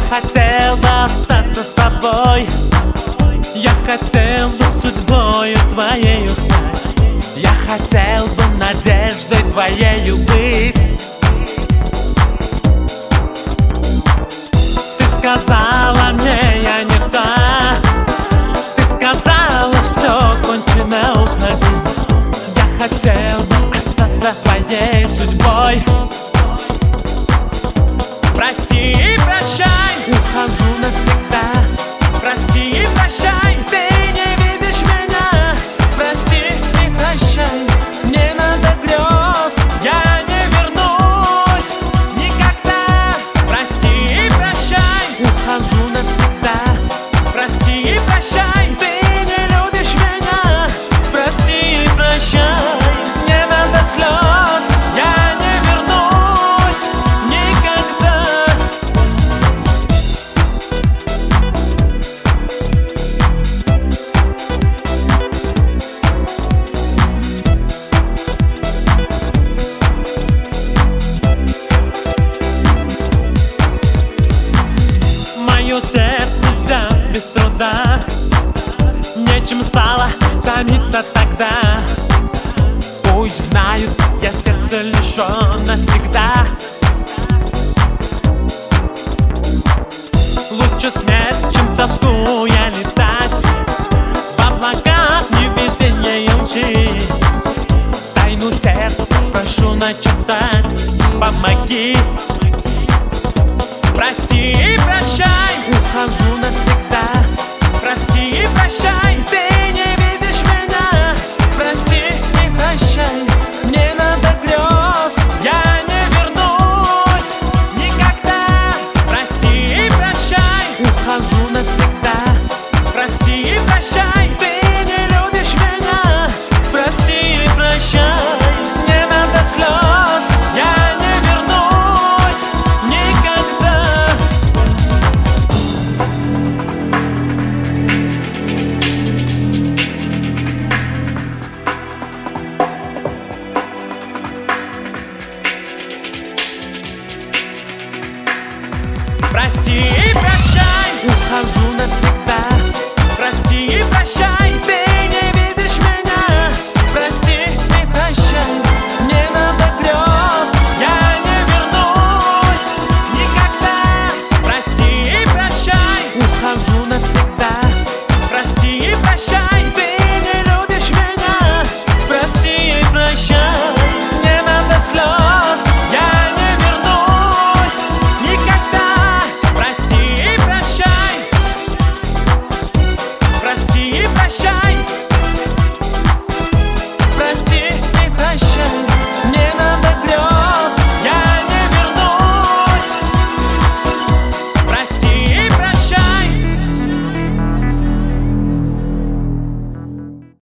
хотел бы остаться с тобой. Я хотел бы судьбою твоею стать. Я хотел бы надеждой твоею быть. Ты сказала мне, я не та. Ты сказала, все кончено, уходи. Я хотел бы остаться твоей судьбой. Прости и прощай, ухожу навсегда. Прости и прощай, ты не видишь меня. Прости и прощай, мне надо грез, я не вернусь никогда. Прости и прощай, ухожу навсегда. Прости и прощай, ты не любишь меня. Прости и прощай, мне надо слез, я не вернусь никогда. Мое сердце взят без труда, нечем стало томиться тогда. Пусть знают, я сердце лишён навсегда. Лучше смерть, чем тоскуя летать в облаках невезения и лжи. Тайну сердца прошу начертать, помоги. Прости и прощай, ухожу навсегда. Прости и прощай, ты не видишь меня. Прости и прощай, мне надо грез, я не вернусь никогда. Прости и прощай, ухожу навсегда. Прости и прощай, ты не любишь меня. Прости и прощай, мне надо слез, я не вернусь никогда. Прости и прощай, ухожу навсегда. Прости и прощай.